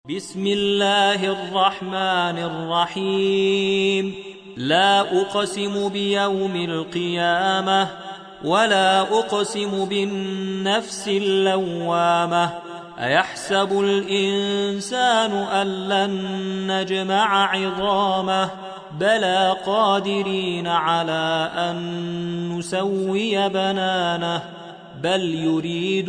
بسم الله الرحمن الرحيم. لا أقسم بيوم القيامة ولا أقسم بالنفس اللوامة. أيحسب الإنسان أن لن نجمع عظامه بلى قادرين على أن نسوي بنانه بل يريد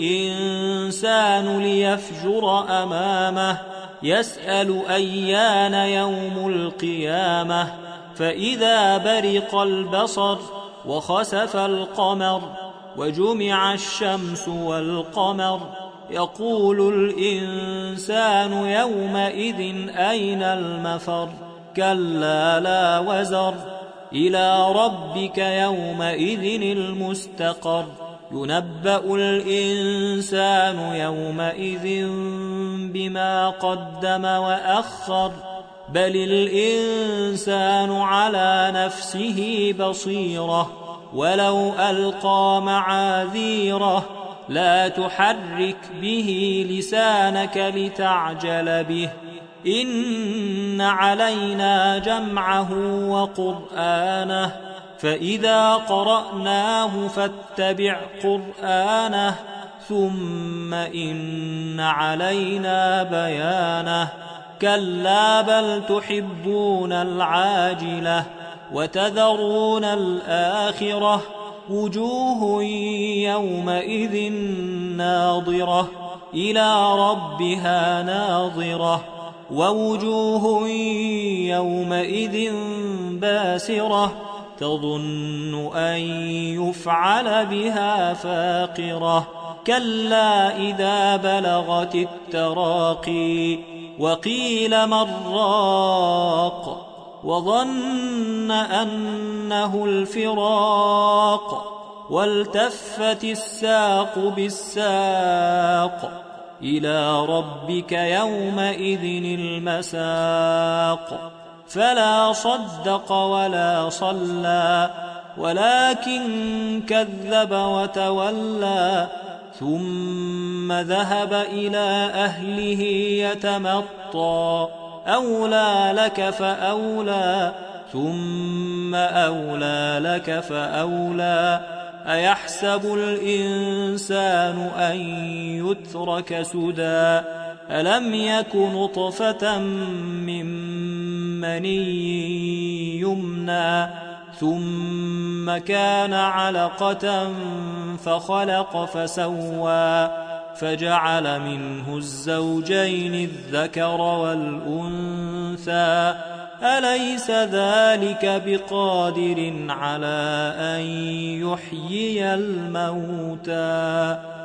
الإنسان ليفجر أمامه يسأل أيان يوم القيامة فإذا برق البصر وخسف القمر وجمع الشمس والقمر يقول الإنسان يومئذ أين المفر كلا لا وزر إلى ربك يومئذ المستقر ينبأ الإنسان يومئذ بما قدم وأخر بل الإنسان على نفسه بصيرة ولو ألقى معاذيره لا تحرك به لسانك لتعجل به إن علينا جمعه وقرآنه فإذا قرأناه فاتبع قرآنه ثم إن علينا بيانه كلا بل تحبون العاجلة وتذرون الآخرة وجوه يومئذ ناظرة إلى ربها ناظرة ووجوه يومئذ باسرة تظن أن يفعل بها فاقرة كلا إذا بلغت التراقي وقيل من راق وظن أنه الفراق والتفت الساق بالساق إلى ربك يومئذ المساق فلا صدق ولا صلى ولكن كذب وتولى ثم ذهب إلى أهله يتمطى أولى لك فأولى ثم أولى لك فأولى أيحسب الإنسان أن يترك سدى ألم يك نطفة من مني يمنى ثم كان علقة فخلق فسوى فجعل منه الزوجين الذكر والأنثى أليس ذلك بقادر على أن يحيي الموتى